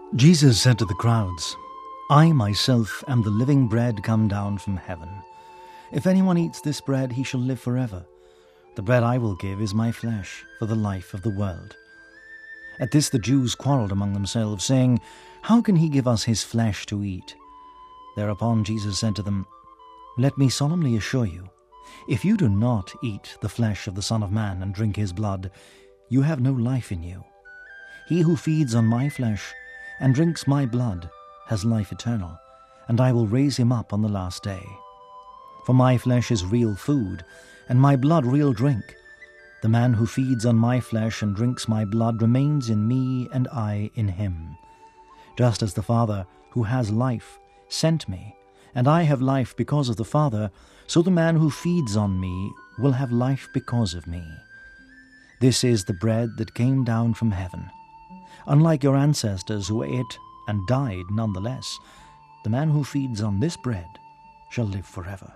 Jesus said to the crowds, "I myself am the living bread come down from heaven. If anyone eats this bread, he shall live forever. The bread I will give is my flesh, for the life of the world." At this the Jews quarrelled among themselves, saying, "How can he give us his flesh to eat?" Thereupon Jesus said to them, "Let me solemnly assure you, if you do not eat the flesh of the Son of Man and drink his blood, you have no life in you. He who feeds on my flesh and drinks my blood has life eternal, and I will raise him up on the last day. For my flesh is real food, and my blood real drink. The man who feeds on my flesh and drinks my blood remains in me, and I in him. Just as the Father, who has life, sent me, and I have life because of the Father, so the man who feeds on me will have life because of me. This is the bread that came down from heaven. Unlike your ancestors who ate and died nonetheless, the man who feeds on this bread shall live forever."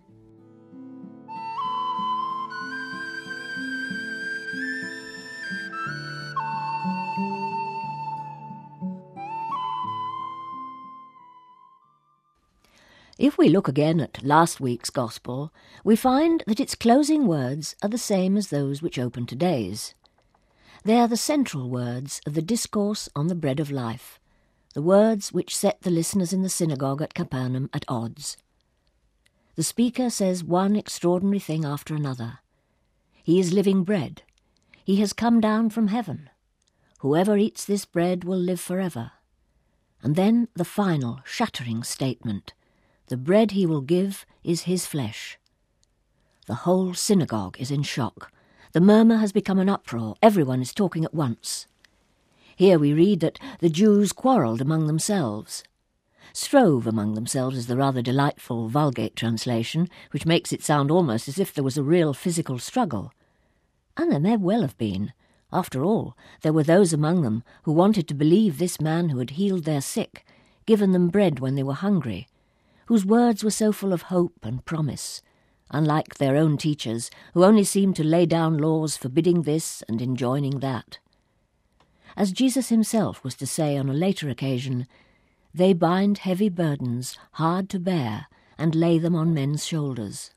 If we look again at last week's Gospel, we find that its closing words are the same as those which open today's. They are the central words of the discourse on the bread of life, the words which set the listeners in the synagogue at Capernaum at odds. The speaker says one extraordinary thing after another. He is living bread. He has come down from heaven. Whoever eats this bread will live forever. And then the final, shattering statement. The bread he will give is his flesh. The whole synagogue is in shock. The murmur has become an uproar. Everyone is talking at once. Here we read that the Jews quarrelled among themselves. Strove among themselves is the rather delightful Vulgate translation, which makes it sound almost as if there was a real physical struggle. And there may well have been. After all, there were those among them who wanted to believe this man who had healed their sick, given them bread when they were hungry, whose words were so full of hope and promise, unlike their own teachers, who only seemed to lay down laws forbidding this and enjoining that. As Jesus himself was to say on a later occasion, "They bind heavy burdens, hard to bear, and lay them on men's shoulders."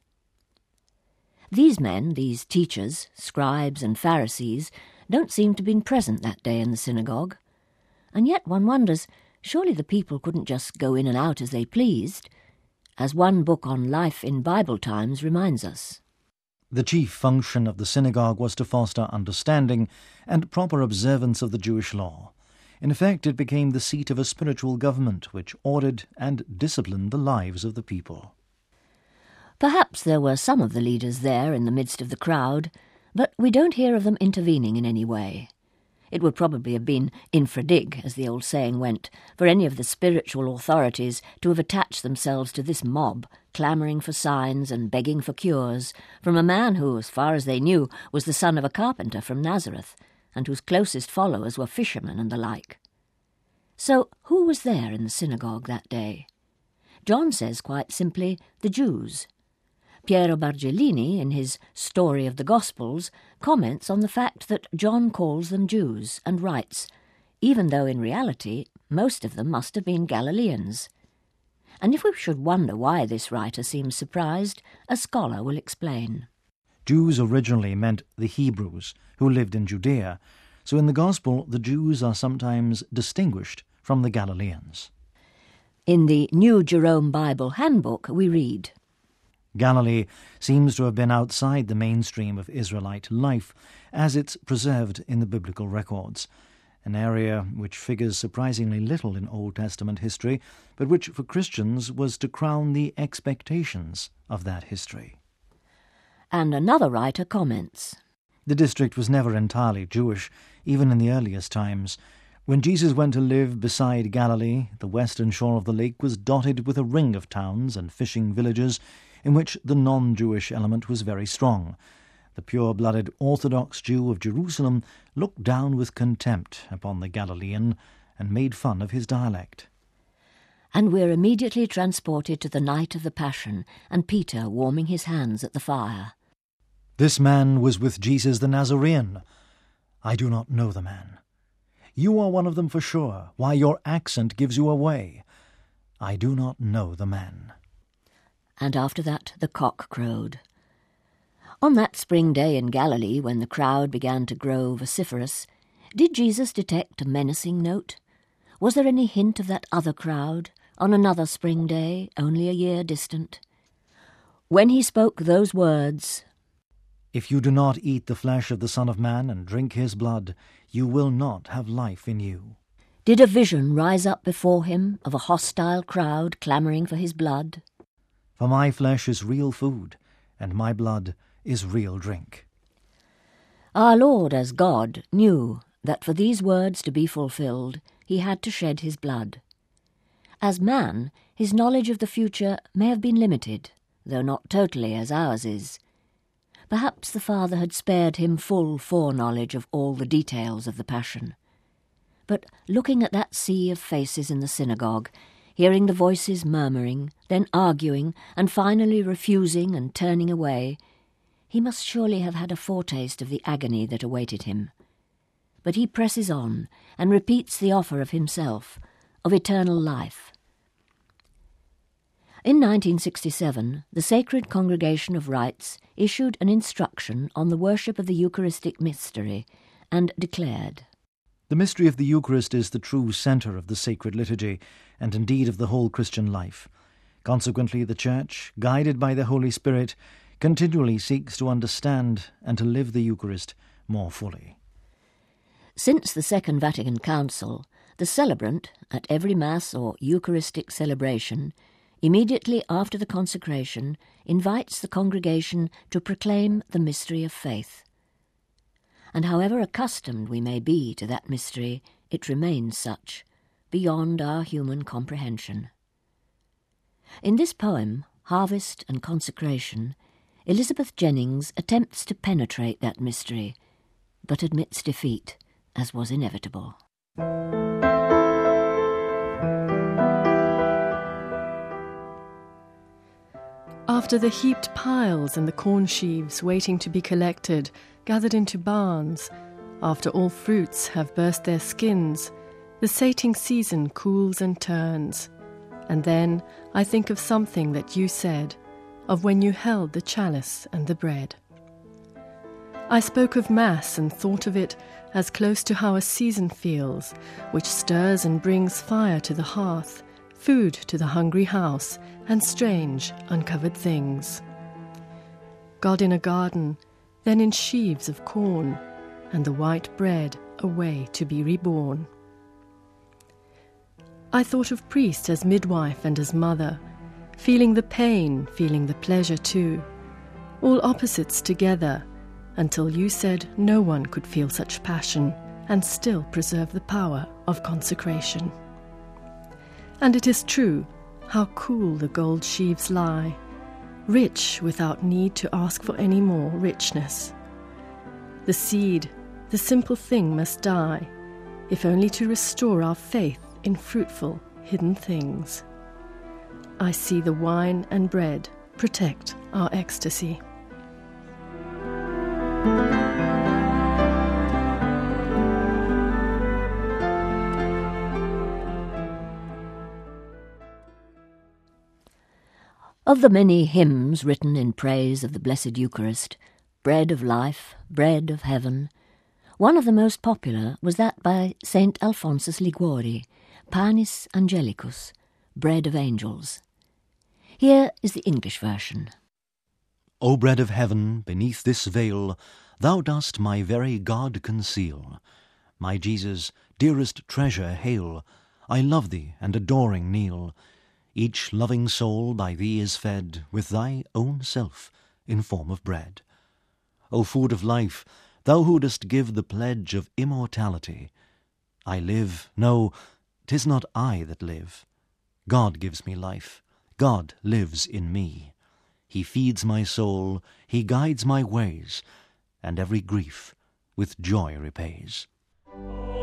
These men, these teachers, scribes and Pharisees, don't seem to have been present that day in the synagogue. And yet one wonders, surely the people couldn't just go in and out as they pleased, as one book on life in Bible times reminds us. The chief function of the synagogue was to foster understanding and proper observance of the Jewish law. In effect, it became the seat of a spiritual government which ordered and disciplined the lives of the people. Perhaps there were some of the leaders there in the midst of the crowd, but we don't hear of them intervening in any way. It would probably have been infra dig, as the old saying went, for any of the spiritual authorities to have attached themselves to this mob, clamouring for signs and begging for cures, from a man who, as far as they knew, was the son of a carpenter from Nazareth, and whose closest followers were fishermen and the like. So who was there in the synagogue that day? John says quite simply, the Jews. Piero Bargellini, in his Story of the Gospels, comments on the fact that John calls them Jews and writes, even though in reality most of them must have been Galileans. And if we should wonder why this writer seems surprised, a scholar will explain. Jews originally meant the Hebrews, who lived in Judea, so in the Gospel the Jews are sometimes distinguished from the Galileans. In the New Jerome Bible Handbook we read, Galilee seems to have been outside the mainstream of Israelite life, as it's preserved in the biblical records, an area which figures surprisingly little in Old Testament history, but which for Christians was to crown the expectations of that history. And another writer comments, The district was never entirely Jewish, even in the earliest times. When Jesus went to live beside Galilee, the western shore of the lake was dotted with a ring of towns and fishing villages in which the non-Jewish element was very strong. The pure-blooded Orthodox Jew of Jerusalem looked down with contempt upon the Galilean and made fun of his dialect. And we're immediately transported to the night of the Passion and Peter warming his hands at the fire. This man was with Jesus the Nazarene. I do not know the man. You are one of them for sure. Why, your accent gives you away. I do not know the man." And after that the cock crowed. On that spring day in Galilee, when the crowd began to grow vociferous, did Jesus detect a menacing note? Was there any hint of that other crowd, on another spring day, only a year distant? When he spoke those words, "If you do not eat the flesh of the Son of Man and drink his blood, you will not have life in you," did a vision rise up before him of a hostile crowd clamouring for his blood? "For my flesh is real food, and my blood is real drink." Our Lord, as God, knew that for these words to be fulfilled, he had to shed his blood. As man, his knowledge of the future may have been limited, though not totally as ours is. Perhaps the Father had spared him full foreknowledge of all the details of the Passion. But looking at that sea of faces in the synagogue, hearing the voices murmuring, then arguing, and finally refusing and turning away, he must surely have had a foretaste of the agony that awaited him. But he presses on and repeats the offer of himself, of eternal life. In 1967, the Sacred Congregation of Rites issued an instruction on the worship of the Eucharistic mystery and declared, The mystery of the Eucharist is the true centre of the sacred liturgy, and indeed of the whole Christian life. Consequently, the Church, guided by the Holy Spirit, continually seeks to understand and to live the Eucharist more fully. Since the Second Vatican Council, the celebrant, at every Mass or Eucharistic celebration, immediately after the consecration, invites the congregation to proclaim the mystery of faith. And however accustomed we may be to that mystery, it remains such, beyond our human comprehension. In this poem, Harvest and Consecration, Elizabeth Jennings attempts to penetrate that mystery, but admits defeat, as was inevitable. After the heaped piles and the corn sheaves waiting to be collected, gathered into barns, after all fruits have burst their skins, the sating season cools and turns. And then I think of something that you said, of when you held the chalice and the bread. I spoke of Mass and thought of it as close to how a season feels, which stirs and brings fire to the hearth, food to the hungry house, and strange, uncovered things. God in a garden, then in sheaves of corn, and the white bread away to be reborn. I thought of priest as midwife and as mother, feeling the pain, feeling the pleasure too, all opposites together, until you said no one could feel such passion and still preserve the power of consecration. And it is true, how cool the gold sheaves lie, rich without need to ask for any more richness. The seed, the simple thing must die, if only to restore our faith in fruitful, hidden things. I see the wine and bread protect our ecstasy. Of the many hymns written in praise of the Blessed Eucharist, Bread of Life, Bread of Heaven, one of the most popular was that by St. Alphonsus Liguori, Panis Angelicus, Bread of Angels. Here is the English version. O bread of heaven, beneath this veil, thou dost my very God conceal. My Jesus, dearest treasure, hail! I love thee, and adoring kneel. Each loving soul by thee is fed with thy own self in form of bread. O food of life, thou who dost give the pledge of immortality, I live, no, 'tis not I that live. God gives me life, God lives in me. He feeds my soul, he guides my ways, and every grief with joy repays.